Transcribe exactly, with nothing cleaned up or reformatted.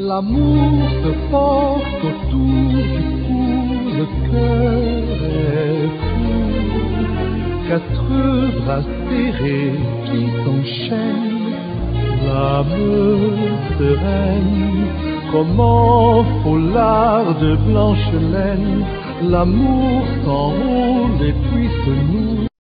L'amour se porte autour du cou, le cœur est fou. Quatre bras serrés qui s'enchaînent, l'âme sereine, comme en foulard de blanche laine, l'amour s'enroule et puis se noue.